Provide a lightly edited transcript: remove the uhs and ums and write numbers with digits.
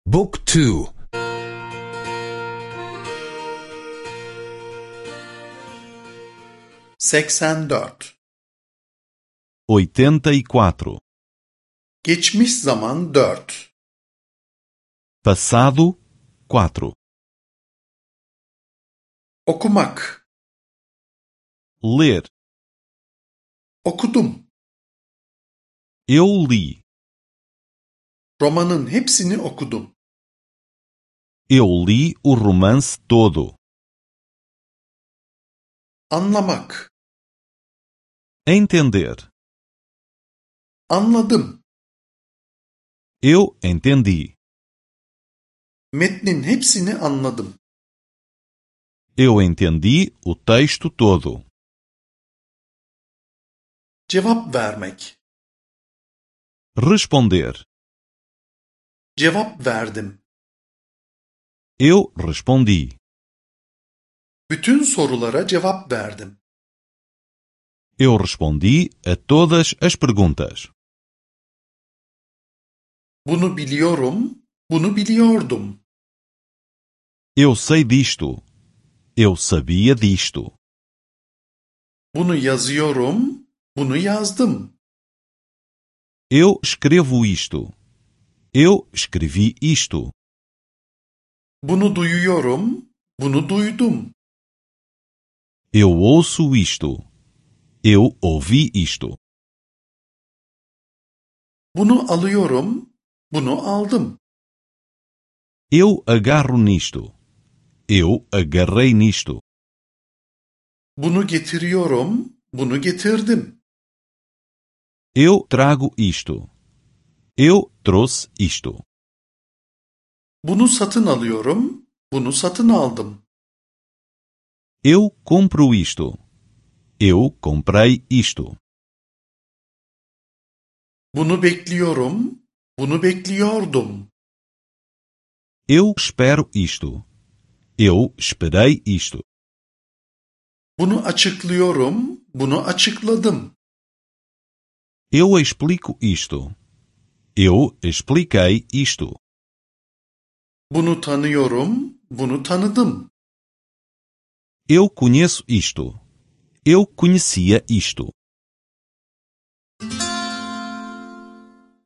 Book 2. 84. 84. Geçmiş zaman 4. Passado 4. Okumak. Ler. Okudum. Eu li. Romanın hepsini okudum. Eu li o romance todo. Anlamak. Entender. Anladım. Eu entendi. Metnin hepsini anladım. Eu entendi o texto todo. Cevap vermek. Responder. Cevap verdim. Eu respondi. Bütün sorulara cevap verdim. Eu respondi a todas as perguntas. Bunu biliyorum, bunu biliyordum. Eu sei disto. Eu sabia disto. Bunu yazıyorum, bunu yazdım. Eu escrevo isto. Eu escrevi isto. Bunu duyuyorum, bunu duydum. Eu ouço isto. Eu ouvi isto. Bunu alıyorum, bunu aldım. Eu agarro nisto. Eu agarrei nisto. Bunu getiriyorum, bunu getirdim. Eu trago isto. Eu trouxe isto. Bunu satın alıyorum, bunu satın aldım. Eu compro isto. Eu comprei isto. Bunu bekliyorum, bunu bekliyordum. Eu espero isto. Eu esperei isto. Bunu açıklıyorum, bunu açıkladım. Eu explico isto. Eu expliquei isto. Bunu tanıyorum, bunu tanıdım. Eu conheço isto. Eu conhecia isto.